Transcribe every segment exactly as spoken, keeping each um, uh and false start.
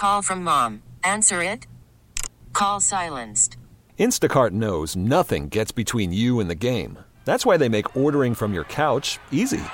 Call from mom. Answer it. Call silenced. Instacart knows nothing gets between you and the game. That's why they make ordering from your couch easy.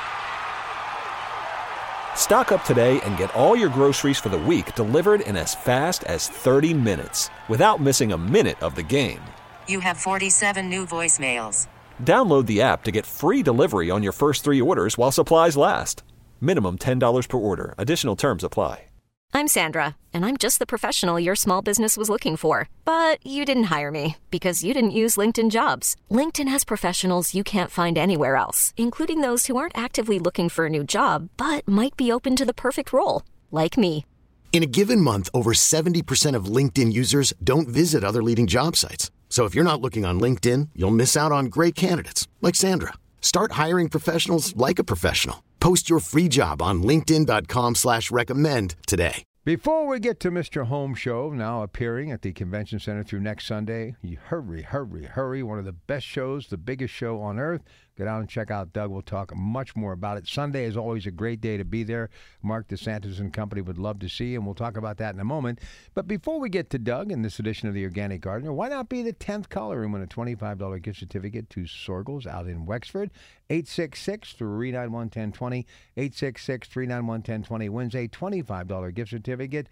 Stock up today and get all your groceries for the week delivered in as fast as thirty minutes without missing a minute of the game. You have forty-seven new voicemails. Download the app to get free delivery on your first three orders while supplies last. Minimum ten dollars per order. Additional terms apply. I'm Sandra, and I'm just the professional your small business was looking for. But you didn't hire me because you didn't use LinkedIn Jobs. LinkedIn has professionals you can't find anywhere else, including those who aren't actively looking for a new job, but might be open to the perfect role, like me. In a given month, over seventy percent of LinkedIn users don't visit other leading job sites. So if you're not looking on LinkedIn, you'll miss out on great candidates like Sandra. Start hiring professionals like a professional. Post your free job on linkedin.com slash recommend today. Before we get to Mister Home Show, now appearing at the Convention Center through next Sunday, you hurry, hurry, hurry. One of the best shows, the biggest show on earth. Get out and check out Doug. We'll talk much more about it. Sunday is always a great day to be there. Mark DeSantis and company would love to see you, and we'll talk about that in a moment. But before we get to Doug in this edition of The Organic Gardener, why not be the tenth caller and win a twenty-five dollars gift certificate to Sorgles out in Wexford? eight six six, three nine one, one zero two zero. eight six six, three nine one, one zero two zero wins a twenty-five dollars gift certificate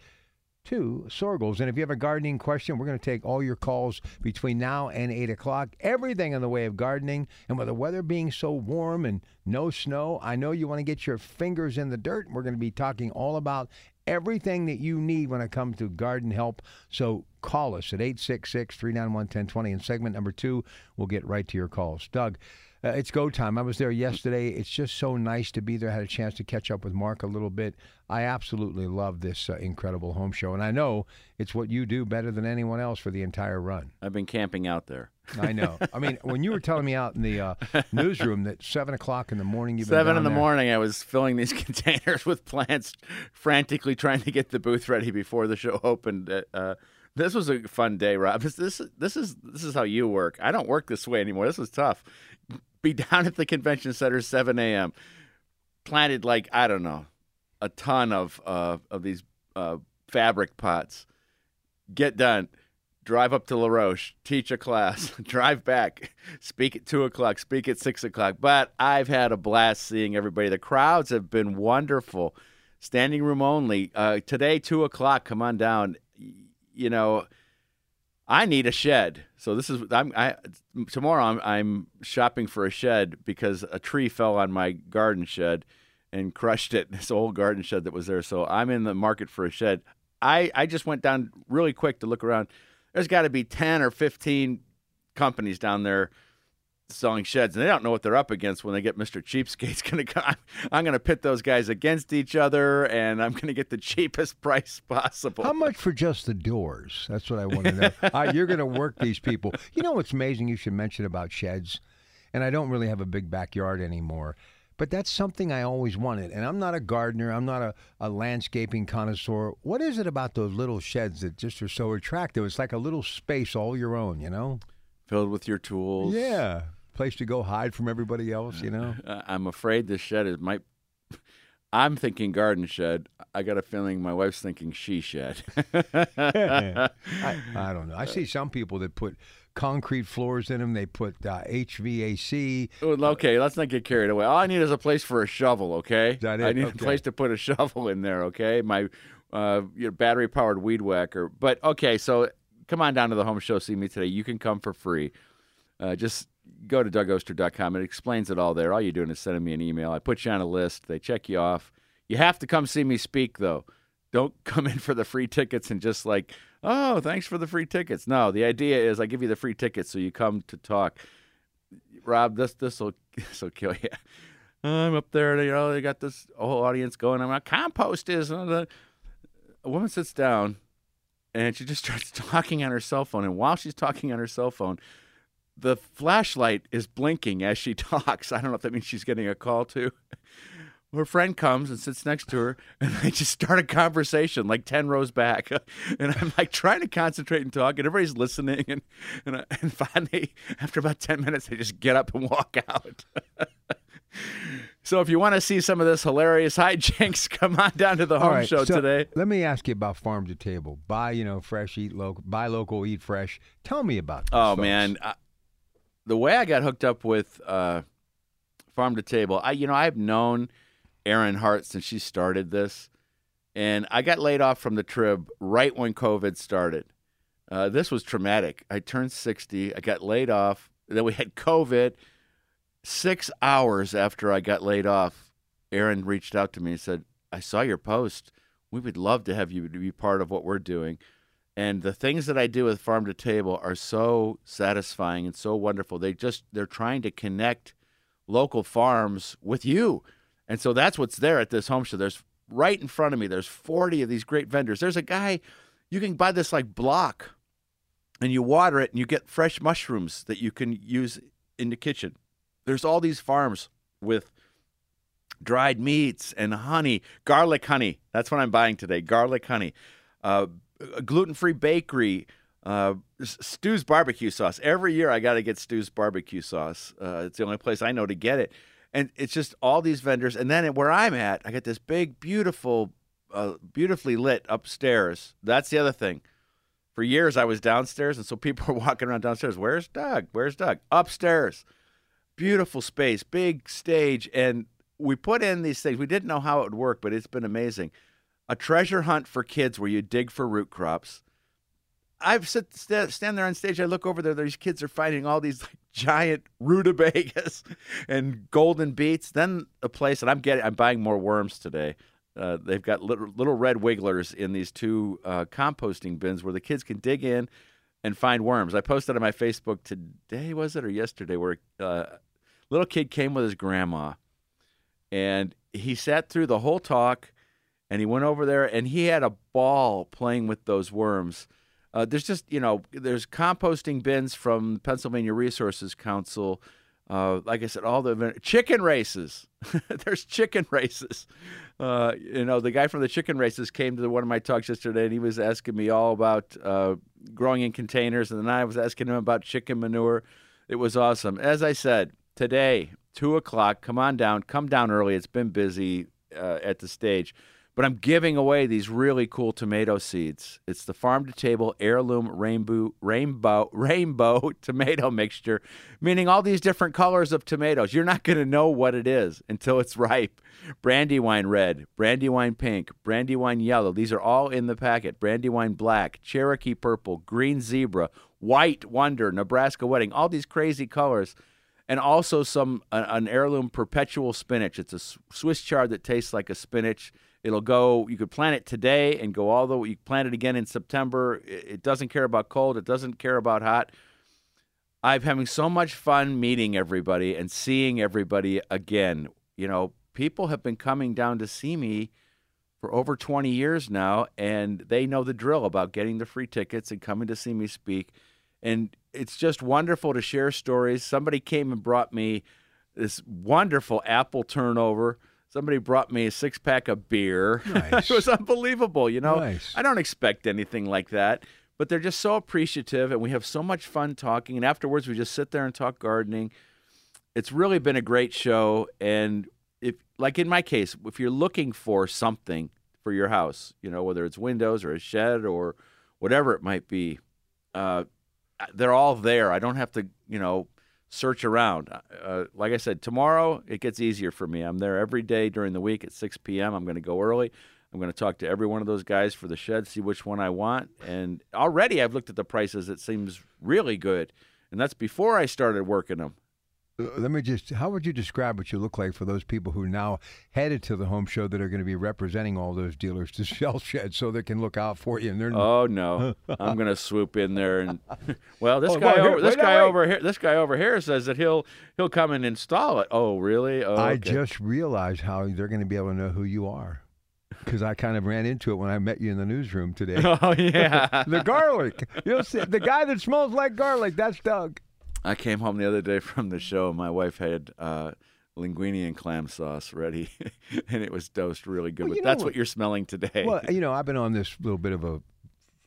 to Sorgles. And if you have a gardening question, we're going to take all your calls between now and eight o'clock. Everything in the way of gardening. And with the weather being so warm and no snow, I know you want to get your fingers in the dirt. We're going to be talking all about everything that you need when it comes to garden help. So call us at eight six six, three nine one, one zero two zero. In segment number two, we'll get right to your calls. Doug, Uh, it's go time. I was there yesterday. It's just so nice to be there. I had a chance to catch up with Mark a little bit. I absolutely love this uh, incredible home show, and I know it's what you do better than anyone else for the entire run. I've been camping out there. I know. I mean, when you were telling me out in the uh, newsroom that seven o'clock in the morning you've been Seven down in the there. morning, I was filling these containers with plants, frantically trying to get the booth ready before the show opened. Uh, uh, this was a fun day, Rob. This, this this is this is how you work. I don't work this way anymore. This was tough. Be down at the convention center seven a.m. Planted like I don't know, a ton of uh, of these uh, fabric pots. Get done. Drive up to La Roche, teach a class, drive back, speak at two o'clock, speak at six o'clock. But I've had a blast seeing everybody. The crowds have been wonderful. Standing room only. Uh, today, two o'clock, come on down. You know, I need a shed. So this is, I'm, I, tomorrow I'm, I'm shopping for a shed because a tree fell on my garden shed and crushed it, this old garden shed that was there. So I'm in the market for a shed. I, I just went down really quick to look around. There's got to be ten or fifteen companies down there selling sheds, and they don't know what they're up against when they get Mister Cheapskate's going to come. I'm going to pit those guys against each other, and I'm going to get the cheapest price possible. How much for just the doors? That's what I want to know. uh, you're going to work these people. You know what's amazing you should mention about sheds? And I don't really have a big backyard anymore. But that's something I always wanted. And I'm not a gardener. I'm not a, a landscaping connoisseur. What is it about those little sheds that just are so attractive? It's like a little space all your own, you know? Filled with your tools. Yeah. Place to go hide from everybody else, you know? Uh, I'm afraid this shed is might. I'm thinking garden shed. I got a feeling my wife's thinking she shed. I, I don't know. I see some people that put concrete floors in them. They put uh, H V A C. Okay, let's not get carried away. All I need is a place for a shovel, okay? Is that it? I need Okay. a place to put a shovel in there, okay? My uh, your battery-powered weed whacker. But, okay, so come on down to the home show, see me today. You can come for free. Uh, just go to Doug Oster dot com. It explains it all there. All you're doing is sending me an email. I put you on a list. They check you off. You have to come see me speak, though. Don't come in for the free tickets and just like, oh, thanks for the free tickets. No, the idea is I give you the free tickets so you come to talk. Rob, this this will this will kill you. I'm up there, you know, they got this whole audience going. I'm like, compost is. Uh, a woman sits down, and she just starts talking on her cell phone. And while she's talking on her cell phone, the flashlight is blinking as she talks. I don't know if that means she's getting a call too. Her friend comes and sits next to her, and they just start a conversation like ten rows back. And I'm like trying to concentrate and talk, and everybody's listening. And and, and finally, after about ten minutes, they just get up and walk out. So if you want to see some of this hilarious hijinks, come on down to the home All right, show so today. Let me ask you about Farm to Table. Buy, you know, fresh, eat local. Buy local, eat fresh. Tell me about this. Oh, folks. man. I, the way I got hooked up with uh, Farm to Table, I you know, I've known Erin Hart since she started this, and I got laid off from the Trib right when COVID started. Uh, this was traumatic. I turned sixty. I got laid off. Then we had COVID. Six hours after I got laid off, Erin reached out to me and said, I saw your post. We would love to have you to be part of what we're doing. And the things that I do with Farm to Table are so satisfying and so wonderful. They just, they're trying to connect local farms with you. And so that's what's there at this home show. There's right in front of me, there's forty of these great vendors. There's a guy, you can buy this like block and you water it and you get fresh mushrooms that you can use in the kitchen. There's all these farms with dried meats and honey, garlic honey. That's what I'm buying today, garlic honey. Uh, a gluten-free bakery, uh, Stu's barbecue sauce. Every year I got to get Stu's barbecue sauce. Uh, it's the only place I know to get it. And it's just all these vendors. And then where I'm at, I got this big, beautiful, uh, beautifully lit upstairs. That's the other thing. For years I was downstairs, and so people were walking around downstairs. Where's Doug? Where's Doug? Upstairs. Beautiful space, big stage, and we put in these things. We didn't know how it would work, but it's been amazing. A treasure hunt for kids where you dig for root crops. I've sit, st- stand there on stage. I look over there. These kids are finding all these like, giant rutabagas and golden beets. Then a place, and I'm getting, I'm buying more worms today. Uh, they've got little, little red wigglers in these two uh, composting bins where the kids can dig in and find worms. I posted on my Facebook today, was it, or yesterday, where uh, little kid came with his grandma, and he sat through the whole talk, and he went over there, and he had a ball playing with those worms. Uh, there's just, you know, there's composting bins from Pennsylvania Resources Council. Uh, like I said, all the chicken races. There's chicken races. Uh, you know, the guy from the chicken races came to the, one of my talks yesterday, and he was asking me all about uh, growing in containers, and then I was asking him about chicken manure. It was awesome. As I said, today, two o'clock, come on down. Come down early. It's been busy uh, at the stage. But I'm giving away these really cool tomato seeds. It's the Farm to Table Heirloom Rainbow Rainbow Rainbow Tomato Mixture, meaning all these different colors of tomatoes. You're not going to know what it is until it's ripe. Brandywine red, Brandywine pink, Brandywine yellow. These are all in the packet. Brandywine black, Cherokee purple, green zebra, white wonder, Nebraska wedding. All these crazy colors. And also some uh, an heirloom perpetual spinach. It's a Swiss chard that tastes like a spinach. It'll go, you could plant it today and go all the way, you plant it again in September. It doesn't care about cold. It doesn't care about hot. I'm having so much fun meeting everybody and seeing everybody again. You know, people have been coming down to see me for over twenty years now, and they know the drill about getting the free tickets and coming to see me speak. And it's just wonderful to share stories. Somebody came and brought me this wonderful apple turnover. Somebody brought me a six-pack of beer. Nice. It was unbelievable, you know. Nice. I don't expect anything like that, but they're just so appreciative, and we have so much fun talking. And afterwards, we just sit there and talk gardening. It's really been a great show. And if, like in my case, if you're looking for something for your house, you know, whether it's windows or a shed or whatever it might be, uh, they're all there. I don't have to, you know, search around. Uh, like I said, tomorrow it gets easier for me. I'm there every day during the week at six p.m. I'm going to go early. I'm going to talk to every one of those guys for the shed, see which one I want. And already I've looked at the prices. It seems really good. And that's before I started working them. Uh, Let me just, how would you describe what you look like for those people who now headed to the home show that are going to be representing all those dealers to sell sheds so they can look out for you? And they're Oh no, I'm going to swoop in there and well, this Oh, guy well, here- over this wait, guy wait. over here this guy over here says that he'll he'll come and install it. Oh really? Oh, I okay. just realized how they're going to be able to know who you are because I kind of ran into it when I met you in the newsroom today. Oh yeah. The garlic. You'll see the guy that smells like garlic. That's Doug. I came home the other day from the show, and my wife had uh, linguine and clam sauce ready, and it was dosed really good. Well, But you know that's what- what you're smelling today. Well, you know, I've been on this little bit of a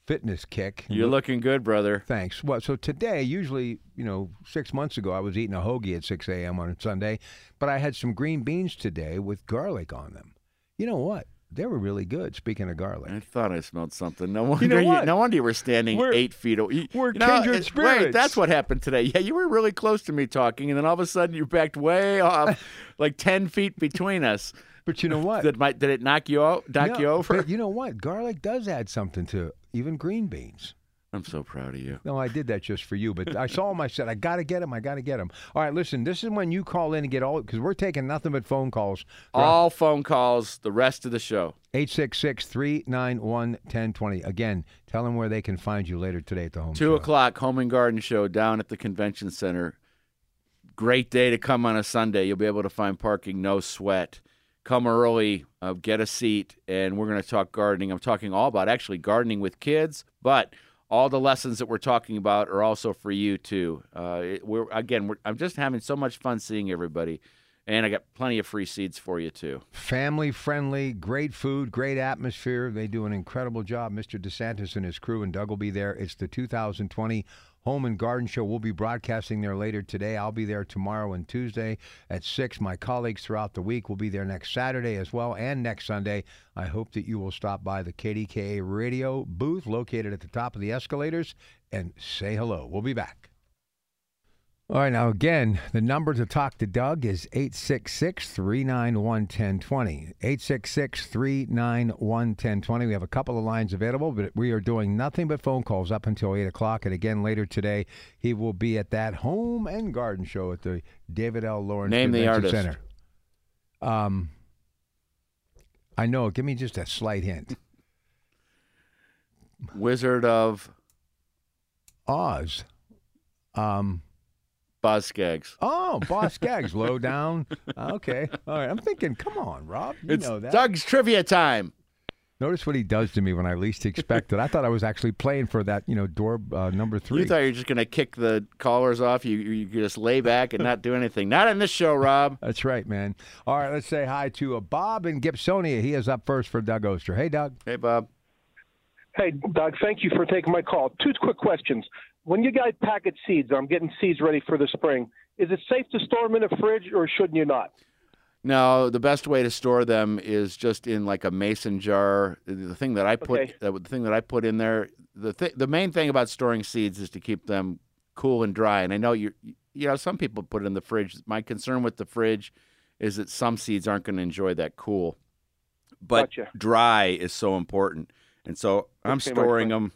fitness kick. You're looking good, brother. Thanks. Well, so today, usually, you know, six months ago, I was eating a hoagie at six a.m. on a Sunday, but I had some green beans today with garlic on them. You know what? They were really good, speaking of garlic. I thought I smelled something. No wonder You know you, what? no wonder you were standing We're- eight feet away. we're You know, kindred it- spirits. Wait, that's what happened today. Yeah, you were really close to me talking, and then all of a sudden you backed way off, like ten feet between us. But you know what? Did, my, did it knock you out? Knock No, you over? but you know what? Garlic does add something to even green beans. I'm so proud of you. No, I did that just for you, but I saw him. I said, I got to get him. I got to get him. All right, listen, this is when you call in and get all, because we're taking nothing but phone calls. All phone calls the rest of the show. eight six six, three nine one, one zero two zero. Again, tell them where they can find you later today at the home Two show. o'clock, Home and Garden Show down at the convention center. Great day to come on a Sunday. You'll be able to find parking, no sweat. Come early, uh, get a seat, and we're going to talk gardening. I'm talking all about actually gardening with kids, but all the lessons that we're talking about are also for you too. Uh, it, we're again, we're, I'm just having so much fun seeing everybody, and I got plenty of free seeds for you too. Family friendly, great food, great atmosphere. They do an incredible job. Mister DeSantis and his crew, and Doug will be there. It's the two thousand twenty Home and Garden Show. We'll be broadcasting there later today. I'll be there tomorrow and Tuesday at six. My colleagues throughout the week will be there next Saturday as well and next Sunday. I hope that you will stop by the K D K A radio booth located at the top of the escalators and say hello. We'll be back. All right, now again, the number to talk to Doug is eight six six, three nine one, one zero two zero. eight six six, three nine one, one zero two zero. We have a couple of lines available, but we are doing nothing but phone calls up until eight o'clock. And again, later today, he will be at that Home and Garden Show at the David L. Lawrence Name the Convention artist. Center. Um, I know. Give me just a slight hint. Wizard of Oz. Um... Boz Skaggs. Oh, Boss Skaggs, low down. Okay. All right. I'm thinking, come on, Rob. You It's know that. Doug's trivia time. Notice what he does to me when I least expect it. I thought I was actually playing for that, you know, door uh, number three. You thought you were just going to kick the callers off. You you could just lay back and not do anything. Not in this show, Rob. That's right, man. All right, let's say hi to uh, Bob in Gibsonia. He is up first for Doug Oster. Hey, Doug. Hey, Bob. Hey, Doug, thank you for taking my call. Two quick questions. When you guys packet seeds, I'm getting seeds ready for the spring. Is it safe to store them in a fridge, or shouldn't you not? No, the best way to store them is just in like a mason jar. The thing that I put, Okay. the thing that I put in there, the th- the main thing about storing seeds is to keep them cool and dry. And I know you, you know, some people put it in the fridge. My concern with the fridge is that some seeds aren't going to enjoy that cool, but Gotcha. dry is so important. And so I'm Okay, my storing friend. them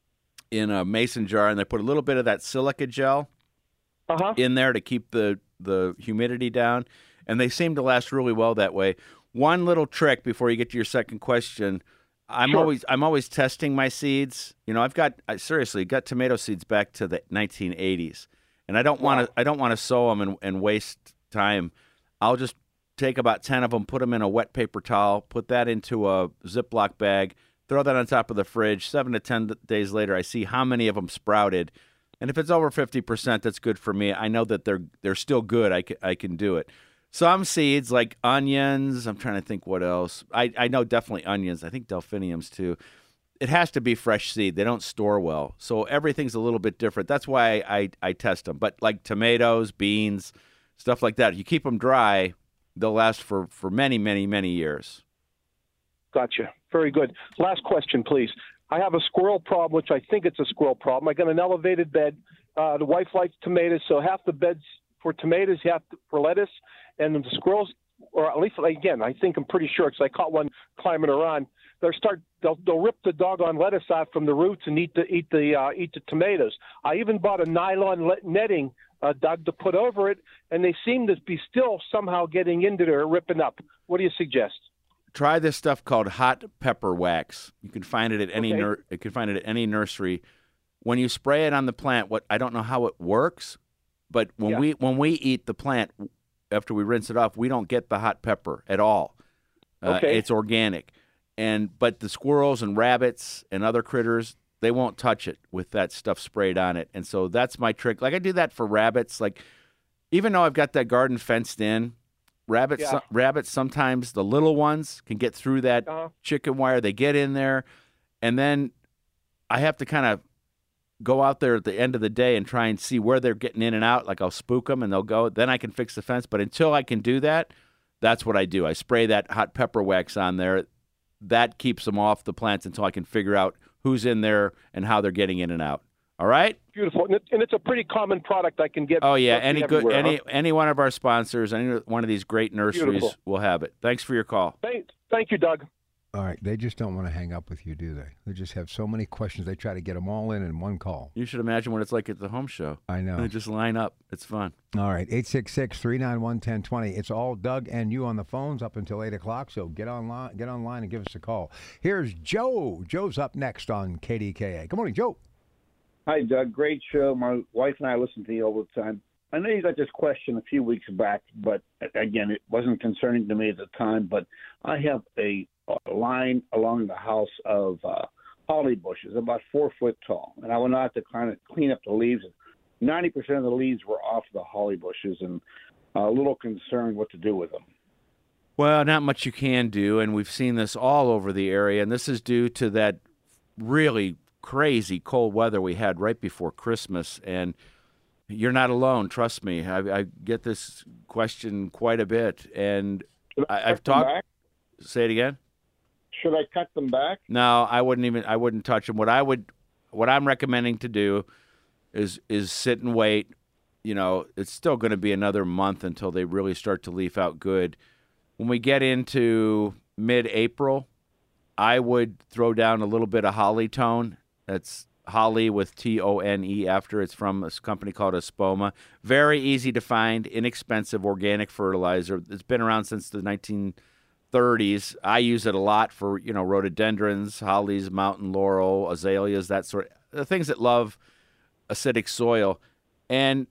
in a mason jar, and I put a little bit of that silica gel Uh-huh. in there to keep the, the humidity down, and they seem to last really well that way. One little trick before you get to your second question, I'm Sure. always I'm always testing my seeds. You know, I've got I seriously got tomato seeds back to the nineteen eighties, and I don't want to I don't want to sow them and, and waste time. I'll just take about ten of them, put them in a wet paper towel, put that into a Ziploc bag, throw that on top of the fridge. Seven to ten days later, I see how many of them sprouted. And if it's over fifty percent, that's good for me. I know that they're they're still good. I can, I can do it. Some seeds, like onions, I'm trying to think what else. I, I know definitely onions. I think delphiniums, too. It has to be fresh seed. They don't store well. So everything's a little bit different. That's why I, I, I test them. But like tomatoes, beans, stuff like that, if you keep them dry, they'll last for, for many, many, many years. Gotcha. Very good. Last question, please. I have a squirrel problem, which I think it's a squirrel problem. I got an elevated bed. Uh, the wife likes tomatoes, so half the bed's for tomatoes, half for lettuce. And the squirrels, or at least, again, I think I'm pretty sure, because I caught one climbing around. They'll start. They'll, they'll rip the doggone lettuce out from the roots and eat the eat the uh, eat the tomatoes. I even bought a nylon le- netting, uh, Doug, to put over it, and they seem to be still somehow getting into there, ripping up. What do you suggest? Try this stuff called hot pepper wax. You can find it at any Okay. nur- you can find it at any nursery. When you spray it on the plant, what I don't know how it works, but when Yeah. we when we eat the plant after we rinse it off, we don't get the hot pepper at all. Uh, Okay. It's organic, and but the squirrels and rabbits and other critters, they won't touch it with that stuff sprayed on it. And so that's my trick. Like I do that for rabbits. Like even though I've got that garden fenced in, rabbits Yeah. rabbits sometimes the little ones can get through that Uh-huh. chicken wire. They get in there, and then I have to kind of go out there at the end of the day and try and see where they're getting in and out. Like I'll spook them and they'll go. Then I can fix the fence. But until I can do that, that's what I do. I spray that hot pepper wax on there. That keeps them off the plants until I can figure out who's in there and how they're getting in and out. All right? Beautiful. And, it, and it's a pretty common product I can get. Oh, yeah. Any good, any huh? any one of our sponsors, any one of these great nurseries Beautiful. will have it. Thanks for your call. Thank, thank you, Doug. All right. They just don't want to hang up with you, do they? They just have so many questions. They try to get them all in in one call. You should imagine what it's like at the home show. I know. They just line up. It's fun. All right. eight six six, three nine one, one zero two zero. It's all Doug and you on the phones up until eight o'clock, so get online, get online and give us a call. Here's Joe. Joe's up next on K D K A. Good morning, Joe. Hi, Doug. Great show. My wife and I listen to you all the time. I know you got this question a few weeks back, but again, it wasn't concerning to me at the time. But I have a, a line along the house of uh, holly bushes, about four foot tall, and I went out to kind of clean up the leaves. Ninety percent of the leaves were off the holly bushes, and a little concerned what to do with them. Well, not much you can do, and we've seen this all over the area, and this is due to that really crazy cold weather we had right before Christmas, and you're not alone. Trust me. I, I get this question quite a bit, and I, I've talked. Back? Say it again. Should I cut them back? No, I wouldn't even. I wouldn't touch them. What I would, what I'm recommending to do, is is sit and wait. You know, it's still going to be another month until they really start to leaf out good. When we get into mid-April, I would throw down a little bit of holly tone. That's holly with T O N E after. It's from a company called Espoma. Very easy to find, inexpensive organic fertilizer. It's been around since the nineteen thirties. I use it a lot for, you know, rhododendrons, hollies, mountain laurel, azaleas, that sort of the things that love acidic soil. And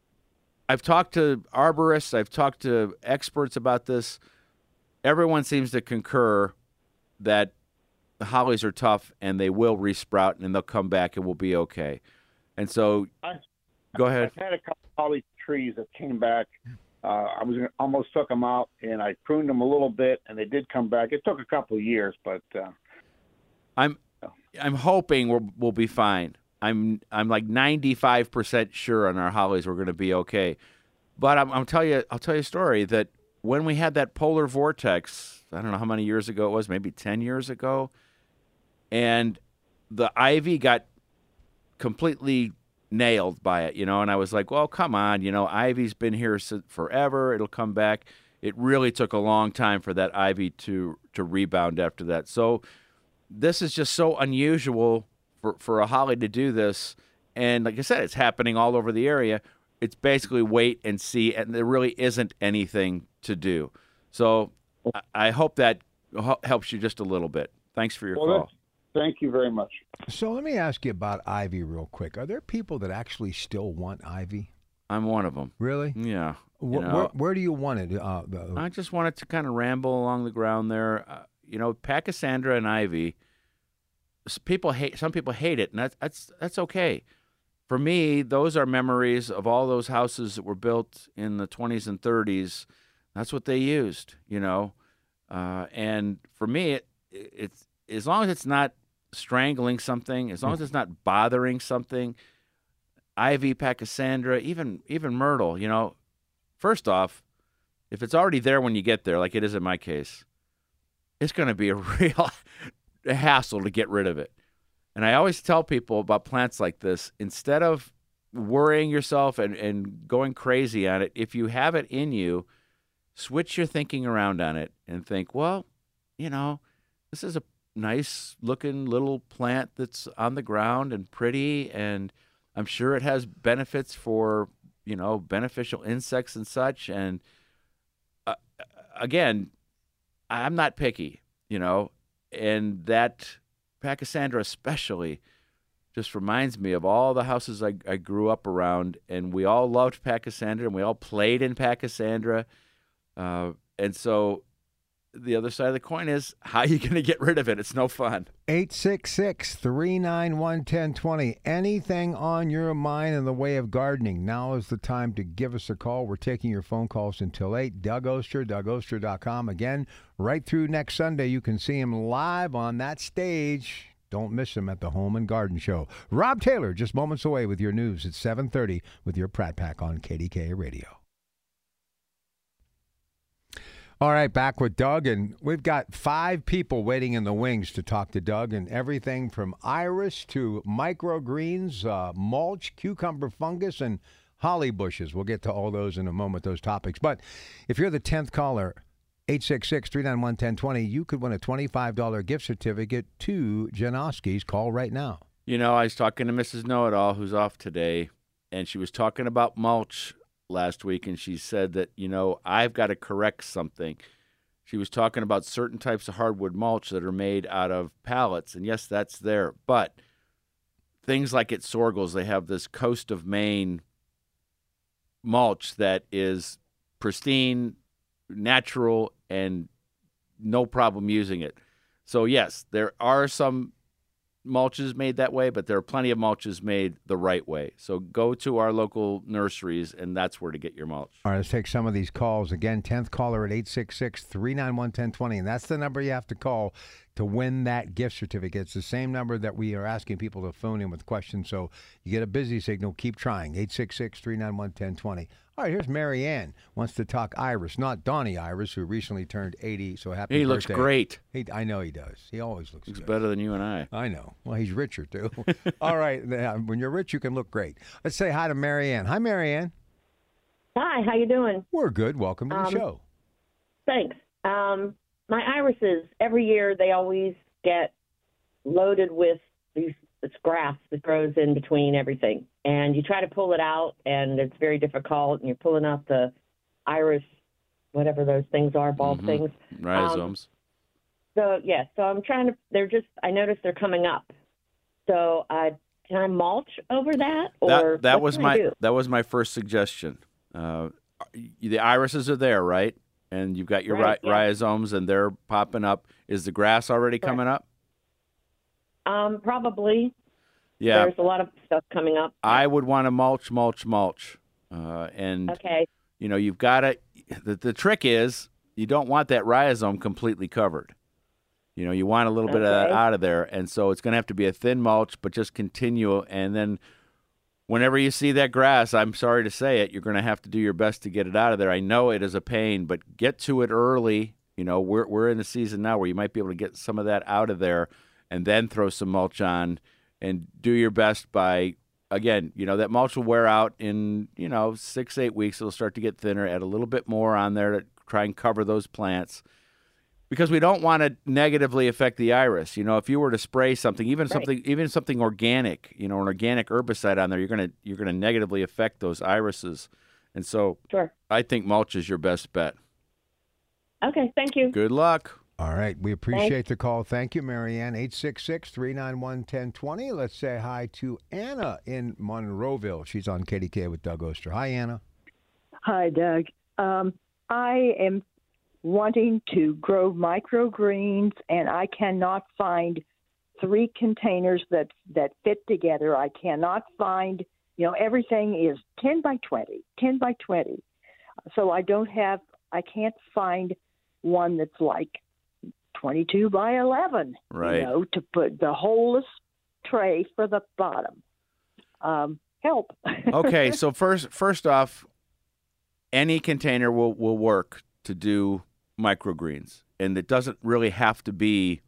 I've talked to arborists, I've talked to experts about this. Everyone seems to concur that the hollies are tough and they will resprout and they'll come back and we'll be okay. And so, I, go ahead. I've had a couple of holly trees that came back. Uh, I was gonna, almost took them out, and I pruned them a little bit, and they did come back. It took a couple of years, but uh, I'm I'm hoping we'll we'll be fine. I'm I'm like ninety-five percent sure on our hollies we're going to be okay. But I'm, I'm tell you I'll tell you a story that when we had that polar vortex, I don't know how many years ago it was, maybe ten years ago, and the ivy got completely nailed by it, you know, and I was like, well, come on, you know, ivy's been here forever. It'll come back. It really took a long time for that ivy to to rebound after that. So this is just so unusual for, for a holly to do this. And like I said, it's happening all over the area. It's basically wait and see, and there really isn't anything to do. So I, I hope that helps you just a little bit. Thanks for your well, call. Thank you very much. So let me ask you about ivy real quick. Are there people that actually still want ivy? I'm one of them. Really? Yeah. Wh- You know, where, where do you want it? Uh, the, I just wanted to kind of ramble along the ground there. Uh, you know, Pachysandra and ivy. s- People hate. Some people hate it, and that's that's that's okay. For me, those are memories of all those houses that were built in the twenties and thirties. That's what they used. You know, uh, and for me, it, it's as long as it's not strangling something, as long as it's not bothering something. Ivy, Pachysandra, even even myrtle. You know, first off, if it's already there when you get there, like it is in my case, it's going to be a real hassle to get rid of it. And I always tell people about plants like this, instead of worrying yourself and, and going crazy on it, if you have it in you, switch your thinking around on it and think, well, you know, this is a nice looking little plant that's on the ground and pretty, and I'm sure it has benefits for, you know, beneficial insects and such. And uh, again, I'm not picky, you know, and that Pachysandra especially just reminds me of all the houses I, I grew up around, and we all loved Pachysandra, and we all played in Pachysandra. Uh, and so the other side of the coin is, how are you going to get rid of it? It's no fun. eight six six, three nine one, one zero two zero. Anything on your mind in the way of gardening, now is the time to give us a call. We're taking your phone calls until eight. Doug Oster, Doug Oster dot com. Again, right through next Sunday, you can see him live on that stage Don't miss him at the Home and Garden Show. Rob Taylor, just moments away with your news at seven thirty with your Pratt Pack on K D K A Radio. All right, back with Doug, and we've got five people waiting in the wings to talk to Doug, and everything from iris to microgreens, uh, mulch, cucumber fungus, and holly bushes. We'll get to all those in a moment, those topics. But if you're the tenth caller, eight six six, three nine one, one zero two zero, you could win a twenty-five dollars gift certificate to Janoski's. Call right now. You know, I was talking to Missus Know-It-All, who's off today, and she was talking about mulch last week, and she said that, you know, I've got to correct something. She was talking about certain types of hardwood mulch that are made out of pallets, and yes, that's there. But things like at Sorgel's, they have this Coast of Maine mulch that is pristine, natural, and no problem using it. So, yes, there are some mulches made that way, but there are plenty of mulches made the right way. So go to our local nurseries, and that's where to get your mulch. All right, let's take some of these calls. Again, tenth caller at eight six six, three nine one, one zero two zero, and that's the number you have to call to win that gift certificate. It's the same number that we are asking people to phone in with questions, so you get a busy signal. Keep trying, eight six six, three nine one, one zero two zero. All right, here's Mary Ann. Wants to talk Iris, not Donnie Iris, who recently turned eighty, so happy He birthday. looks great. He, I know he does. He always looks Looks good. better than you and I. I know. Well, he's richer, too. All right, when you're rich, you can look great. Let's say hi to Mary Ann. Hi, Mary Ann. Hi, how you doing? We're good. Welcome to the Um, show. Thanks. Um, my irises, every year they always get loaded with these this grass that grows in between everything. And you try to pull it out, and it's very difficult, and you're pulling out the iris, whatever those things are, bulb Mhm. things. Rhizomes. Um, so, yeah, so I'm trying to, they're just, I noticed they're coming up. So uh, can I mulch over that? Or that that what was can I my do? that was my first suggestion. Uh, the irises are there, right? And you've got your Right, ri- yeah. rhizomes, and they're popping up. Is the grass already Correct. coming up? Um, probably. Yeah, There's a lot of stuff coming up. I would want to mulch, mulch, mulch. Uh, and, Okay. you know, you've got to – the the trick is you don't want that rhizome completely covered. You know, you want a little bit of that Okay. out of there. And so it's going to have to be a thin mulch, but just continue. And then whenever you see that grass, I'm sorry to say it, you're going to have to do your best to get it out of there. I know it is a pain, but get to it early. You know, we're we're in the season now where you might be able to get some of that out of there and then throw some mulch on and do your best by, again, you know, that mulch will wear out in, you know, six, eight weeks. It'll start to get thinner. Add a little bit more on there to try and cover those plants. Because we don't want to negatively affect the iris. You know, if you were to spray something, even Right. something, even something organic, you know, an organic herbicide on there, you're gonna you're gonna negatively affect those irises. And so, Sure. I think mulch is your best bet. Okay, thank you. Good luck. All right. We appreciate the call. Thank you, Marianne. eight six six, three nine one, one zero two zero. Let's say hi to Anna in Monroeville. She's on K D K with Doug Oster. Hi, Anna. Hi, Doug. Um, I am wanting to grow microgreens, and I cannot find three containers that, that fit together. I cannot find, you know, everything is ten by twenty, ten by twenty. So I don't have, I can't find one that's like twenty-two by eleven, Right. you know, to put the holeless tray for the bottom. Um, help. Okay, so first first off, any container will, will work to do microgreens. And it doesn't really have to be,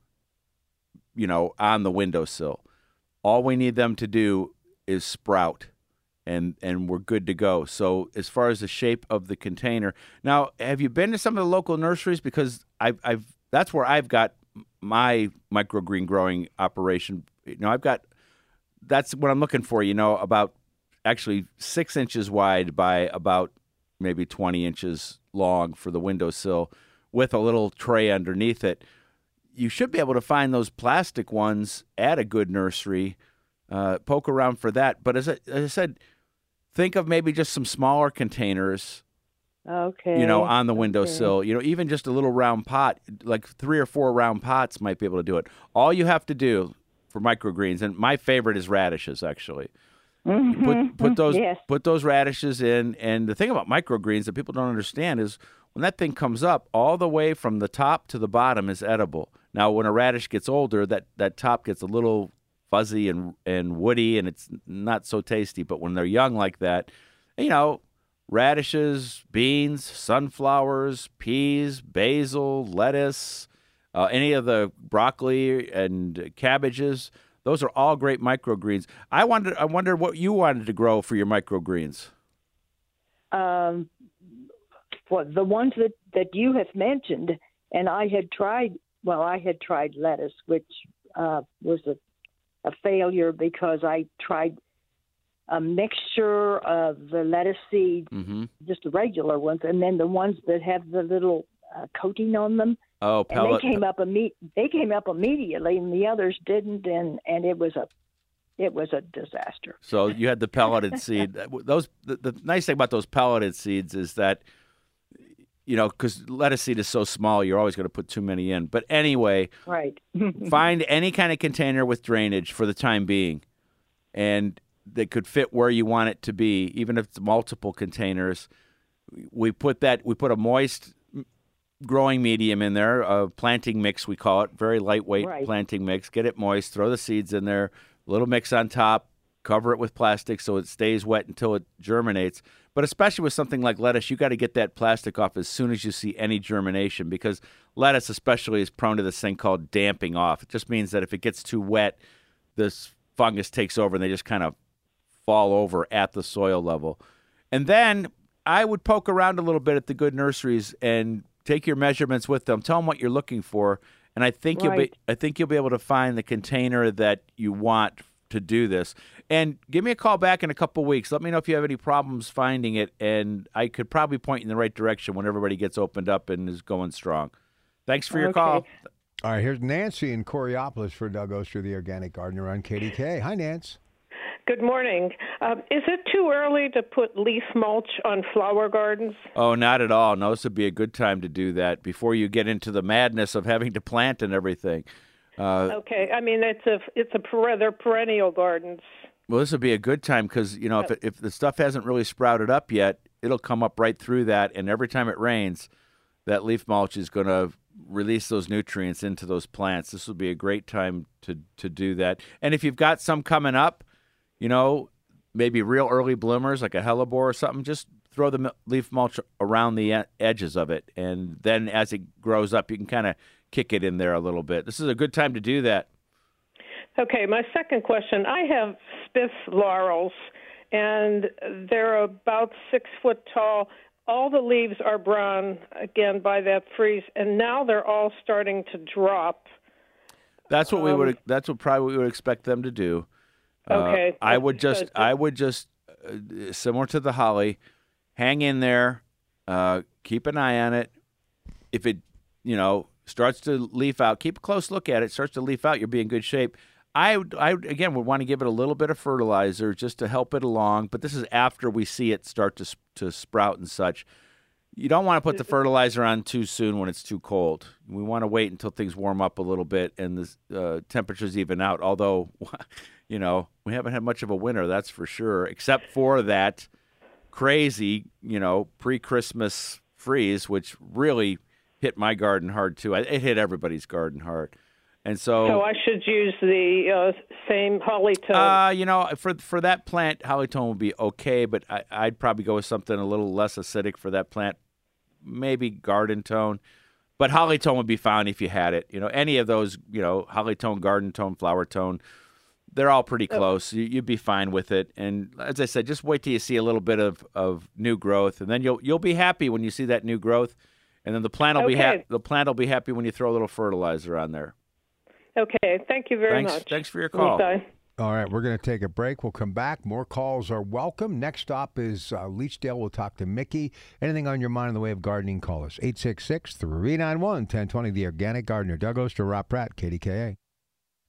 you know, on the windowsill. All we need them to do is sprout, and and we're good to go. So as far as the shape of the container, now have you been to some of the local nurseries? Because I've I've that's where I've got my microgreen growing operation. You know, I've got that's what I'm looking for. You know, about actually six inches wide by about maybe twenty inches long for the windowsill, with a little tray underneath it. You should be able to find those plastic ones at a good nursery. Uh, poke around for that. But as I, as I said, think of maybe just some smaller containers, Okay. you know, on the windowsill. You know, even just a little round pot, like three or four round pots might be able to do it. All you have to do for microgreens, and my favorite is radishes, actually. Mhm. Put put those Yes. put those radishes in, and the thing about microgreens that people don't understand is when that thing comes up, all the way from the top to the bottom is edible. Now, when a radish gets older, that, that top gets a little fuzzy and and woody, and it's not so tasty. But when they're young like that, you know, radishes, beans, sunflowers, peas, basil, lettuce, uh, any of the broccoli and cabbages, those are all great microgreens. I wonder, I wonder what you wanted to grow for your microgreens. Um, well, the ones that, that you have mentioned, and I had tried, well, I had tried lettuce, which uh, was a, a failure because I tried a mixture of the lettuce seeds, mm-hmm. just the regular ones, and then the ones that have the little uh, coating on them. Oh, pellet. And they came up imme- They came up immediately, and the others didn't, and, and it was a it was a disaster. So you had the pelleted seed. Those the, the nice thing about those pelleted seeds is that, you know, because lettuce seed is so small, you're always going to put too many in. But anyway, right. Find any kind of container with drainage for the time being, and that could fit where you want it to be, even if it's multiple containers. We put that. We put a moist growing medium in there, a planting mix we call it, very lightweight right. planting mix. Get it moist. Throw the seeds in there. A little mix on top. Cover it with plastic so it stays wet until it germinates. But especially with something like lettuce, you got to get that plastic off as soon as you see any germination, because lettuce especially is prone to this thing called damping off. It just means that if it gets too wet, this fungus takes over and they just kind of fall over at the soil level. And then I would poke around a little bit at the good nurseries and take your measurements with them. Tell them what you're looking for, and I think right. you'll be I think you'll be able to find the container that you want to do this. And give me a call back in a couple weeks. Let me know if you have any problems finding it, and I could probably point you in the right direction when everybody gets opened up and is going strong. Thanks for your okay. call. All right, here's Nancy in Coriopolis for Doug Oster, the Organic Gardener on K D K. Hi, Nance. Good morning. Um, is it too early to put leaf mulch on flower gardens? Oh, not at all. No, this would be a good time to do that before you get into the madness of having to plant and everything. Uh, okay. I mean, it's a it's a per- they're perennial gardens. Well, this would be a good time because, you know, if, it, if the stuff hasn't really sprouted up yet, it'll come up right through that. And every time it rains, that leaf mulch is going to release those nutrients into those plants. This would be a great time to, to do that. And if you've got some coming up, you know, maybe real early bloomers like a hellebore or something, just throw the leaf mulch around the edges of it. And then as it grows up, you can kind of kick it in there a little bit. This is a good time to do that. Okay, my second question. I have Spitz laurels, and they're about six foot tall. All the leaves are brown, again, by that freeze, and now they're all starting to drop. That's what um, we would. That's what probably we would expect them to do. Okay. Uh, I would just, I would just, uh, similar to the holly, hang in there, uh, keep an eye on it. If it, you know, starts to leaf out, keep a close look at it. Starts to leaf out, you'll be in good shape. I, would, I again would want to give it a little bit of fertilizer just to help it along. But this is after we see it start to to sprout and such. You don't want to put the fertilizer on too soon when it's too cold. We want to wait until things warm up a little bit and the uh, temperatures even out. Although, you know, we haven't had much of a winter, that's for sure, except for that crazy, you know, pre-Christmas freeze, which really hit my garden hard too. It hit everybody's garden hard. And so, so I should use the uh, same Hollytone. Uh, you know, for for that plant, Hollytone would be okay, but I, I'd probably go with something a little less acidic for that plant. Maybe Garden Tone, but Hollytone would be fine if you had it. You know, any of those, you know, Hollytone, Garden Tone, Flower Tone, they're all pretty close. You, you'd be fine with it. And as I said, just wait till you see a little bit of, of new growth, and then you'll you'll be happy when you see that new growth, and then the plant will okay. be happy. The plant will be happy when you throw a little fertilizer on there. Okay, thank you very thanks, much. Thanks for your call. Bye. All right, we're going to take a break. We'll come back. More calls are welcome. Next stop is uh, Leechdale. We'll talk to Mickey. Anything on your mind in the way of gardening, call us. eight six six, three nine one, one zero two zero. The Organic Gardener. Doug Oster, Rob Pratt, K D K A.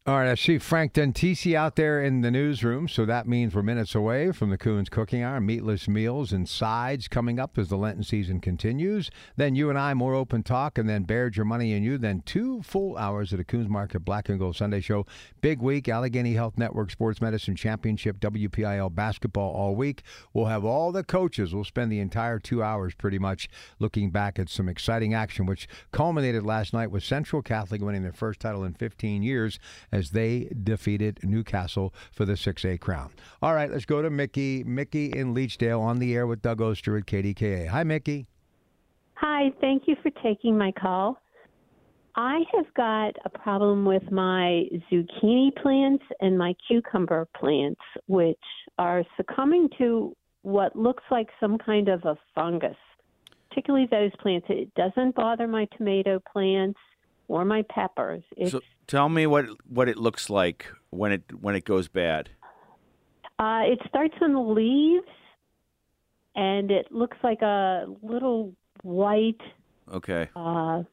All right, I see Frank Dentisi out there in the newsroom, so that means we're minutes away from the Coons Cooking Hour. Meatless meals and sides coming up as the Lenten season continues. Then you and I, more open talk, and then Baird, Your Money and You. Then two full hours of the Coons Market Black and Gold Sunday Show. Big week, Allegheny Health Network Sports Medicine Championship, W P I L basketball all week. We'll have all the coaches. We'll spend the entire two hours pretty much looking back at some exciting action, which culminated last night with Central Catholic winning their first title in fifteen years. As they defeated Newcastle for the six A crown. All right, let's go to Mickey. Mickey in Leechdale on the air with Doug Oster at K D K A. Hi, Mickey. Hi, thank you for taking my call. I have got a problem with my zucchini plants and my cucumber plants, which are succumbing to what looks like some kind of a fungus, particularly those plants. It doesn't bother my tomato plants or my peppers. It's, so tell me what what it looks like when it when it goes bad. Uh, it starts on the leaves, and it looks like a little white. Okay. Uh,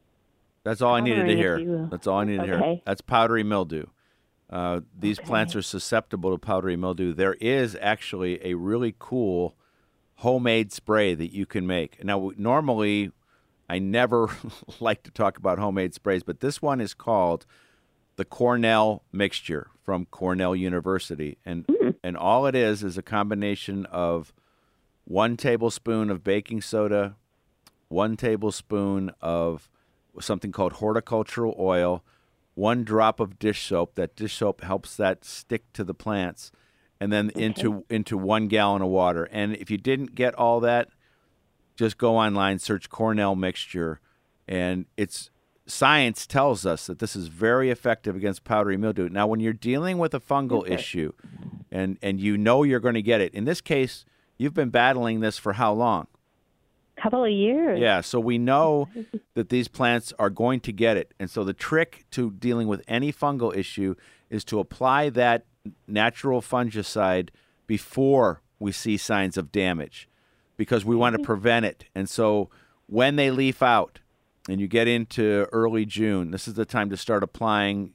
That's all I needed to hear. you- That's all I needed to Okay. hear. That's powdery mildew. Uh, these Okay. plants are susceptible to powdery mildew. There is actually a really cool homemade spray that you can make. Now, normally, I never like to talk about homemade sprays, but this one is called the Cornell Mixture from Cornell University. And Mm. and all it is is a combination of one tablespoon of baking soda, one tablespoon of something called horticultural oil, one drop of dish soap. That dish soap helps that stick to the plants, and then Okay. into into one gallon of water. And if you didn't get all that, just go online, search Cornell Mixture, and it's science tells us that this is very effective against powdery mildew. Now, when you're dealing with a fungal Okay. issue, and and you know you're going to get it, in this case, you've been battling this for how long? Couple of years. Yeah, so we know that these plants are going to get it. And so the trick to dealing with any fungal issue is to apply that natural fungicide before we see signs of damage, because we want to prevent it. And so when they leaf out and you get into early June, this is the time to start applying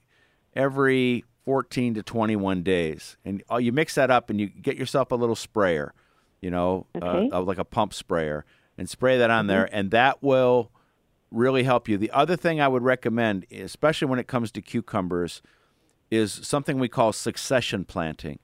every fourteen to twenty-one days. And uh, you mix that up and you get yourself a little sprayer, you know, Okay. uh, like a pump sprayer, and spray that on there, and that will really help you. The other thing I would recommend, especially when it comes to cucumbers, is something we call succession planting.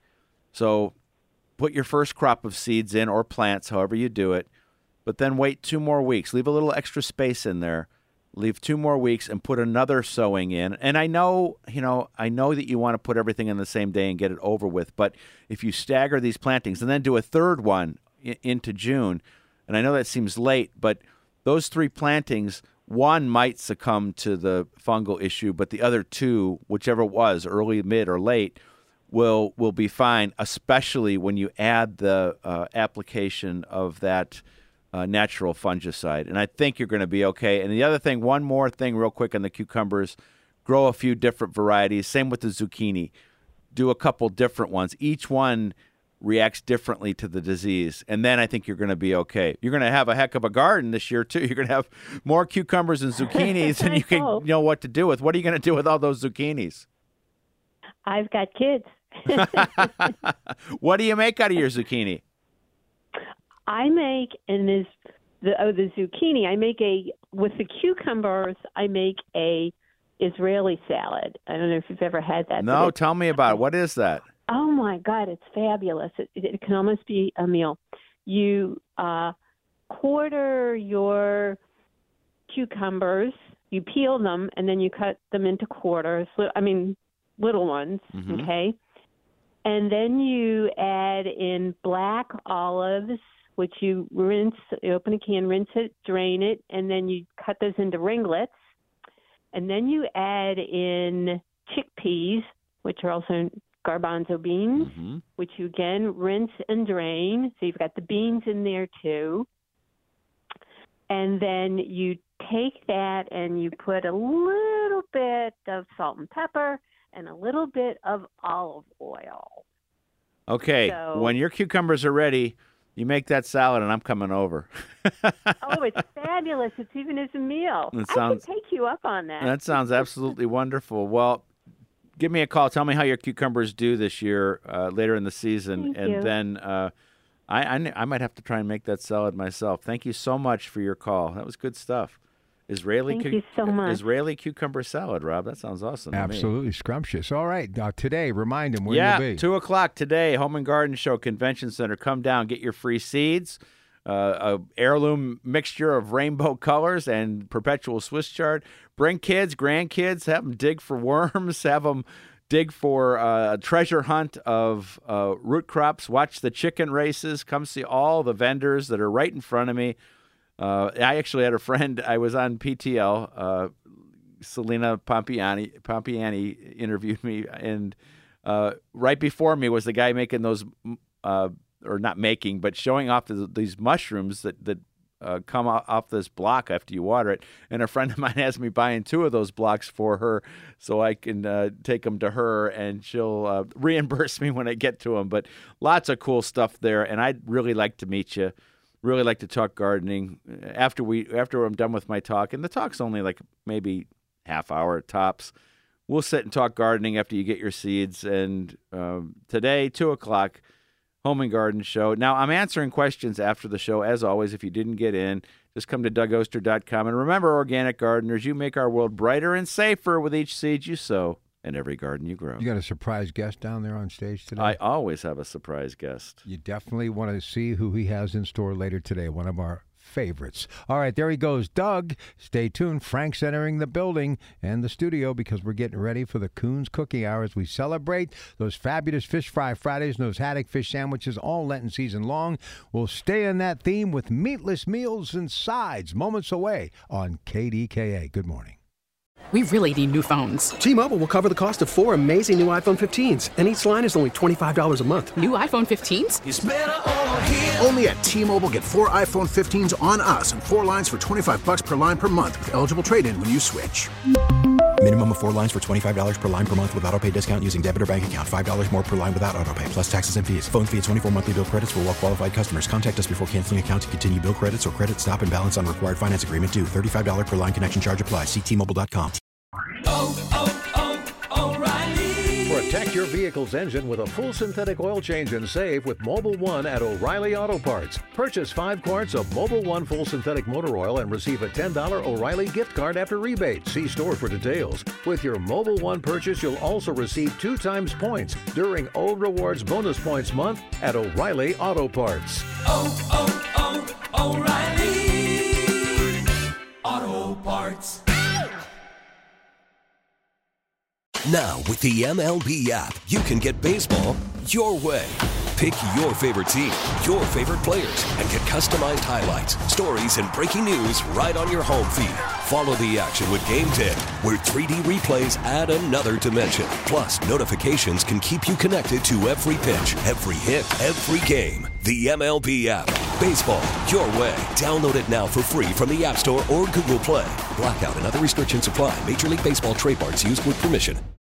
So put your first crop of seeds in, or plants, however you do it, but then wait two more weeks. Leave a little extra space in there. Leave two more weeks and put another sowing in. And I know, you know, I know that you want to put everything in the same day and get it over with, but if you stagger these plantings and then do a third one i- into June, and I know that seems late, but those three plantings, one might succumb to the fungal issue, but the other two, whichever it was, early, mid, or late, will will be fine, especially when you add the uh, application of that uh, natural fungicide. And I think you're going to be okay. And the other thing, one more thing real quick on the cucumbers, grow a few different varieties. Same with the zucchini. Do a couple different ones. Each one reacts differently to the disease, and then I think you're going to be okay. You're going to have a heck of a garden this year, too. You're going to have more cucumbers and zucchinis than you can hope. know what to do with. What are you going to do with all those zucchinis? I've got kids. What do you make out of your zucchini? I make and this the oh the zucchini. I make a with the cucumbers. I make a Israeli salad. I don't know if you've ever had that. but No, it's- tell me about it. What is that? Oh my God, it's fabulous! It, it can almost be a meal. You uh, quarter your cucumbers, you peel them, and then you cut them into quarters. li- I mean, little ones. Mhm. Okay, and then you add in black olives, which you rinse. You open a can, rinse it, drain it, and then you cut those into ringlets. And then you add in chickpeas, which are also garbanzo beans, Mm-hmm. which you again rinse and drain. So you've got the beans in there too. And then you take that and you put a little bit of salt and pepper and a little bit of olive oil. Okay, So- when your cucumbers are ready, you make that salad, and I'm coming over. Oh, it's fabulous. It's even as a meal. It I sounds- can take you up on that. That sounds absolutely wonderful. Well, give me a call. Tell me how your cucumbers do this year uh, later in the season, Thank and you. then uh, I, I I might have to try and make that salad myself. Thank you so much for your call. That was good stuff. Israeli Thank cu- you so much. Israeli cucumber salad, Rob. That sounds awesome. to me. Absolutely scrumptious. All right, uh, today, remind him where yeah, you'll be. two o'clock today, Home and Garden Show, Convention Center. Come down, get your free seeds, uh, a heirloom mixture of rainbow colors and perpetual Swiss chard. Bring kids, grandkids, have them dig for worms, have them dig for uh, a treasure hunt of uh, root crops. Watch the chicken races. Come see all the vendors that are right in front of me. Uh, I actually had a friend, I was on P T L, uh, Selena Pompiani, Pompiani interviewed me, and uh, right before me was the guy making those, uh, or not making, but showing off the, these mushrooms that, that uh, come off, off this block after you water it. And a friend of mine has me buying two of those blocks for her so I can uh, take them to her, and she'll uh, reimburse me when I get to them. But lots of cool stuff there, and I'd really like to meet you. Really like to talk gardening after we after I'm done with my talk, and the talk's only like maybe half hour tops. We'll sit and talk gardening after you get your seeds. And um, today, two o'clock, Home and Garden Show. Now I'm answering questions after the show, as always. If you didn't get in, just come to Doug Oster dot com, and remember, organic gardeners, you make our world brighter and safer with each seed you sow and every garden you grow. You got a surprise guest down there on stage today? I always have a surprise guest. You definitely want to see who he has in store later today, one of our favorites. All right, there he goes, Doug. Stay tuned. Frank's entering the building and the studio because we're getting ready for the Coons Cookie Hour as we celebrate those fabulous Fish Fry Fridays and those haddock fish sandwiches all Lenten season long. We'll stay in that theme with meatless meals and sides moments away on K D K A. Good morning. We really need new phones. T-Mobile will cover the cost of four amazing new iPhone fifteens, and each line is only twenty-five dollars a month. New iPhone fifteens? It's better over here. Only at T-Mobile, get four iPhone fifteens on us and four lines for twenty-five bucks per line per month with eligible trade-in when you switch. Minimum of four lines for twenty-five dollars per line per month with autopay discount using debit or bank account. five dollars more per line without autopay, plus taxes and fees. Phone fee at twenty-four monthly bill credits for well-qualified customers. Contact us before canceling account to continue bill credits or credit stop and balance on required finance agreement due. thirty-five dollars per line connection charge applies. See T Mobile dot com. Oh, oh, oh, O'Reilly. Protect your vehicle's engine with a full synthetic oil change and save with Mobil one at O'Reilly Auto Parts. Purchase five quarts of Mobil one full synthetic motor oil and receive a ten dollars O'Reilly gift card after rebate. See store for details. With your Mobil one purchase, you'll also receive two times points during O Rewards Bonus Points Month at O'Reilly Auto Parts. Oh, oh, oh, O'Reilly Auto Parts. Now, with the M L B app, you can get baseball your way. Pick your favorite team, your favorite players, and get customized highlights, stories, and breaking news right on your home feed. Follow the action with Game ten, where three D replays add another dimension. Plus, notifications can keep you connected to every pitch, every hit, every game. The M L B app. Baseball your way. Download it now for free from the App Store or Google Play. Blackout and other restrictions apply. Major League Baseball trademarks used with permission.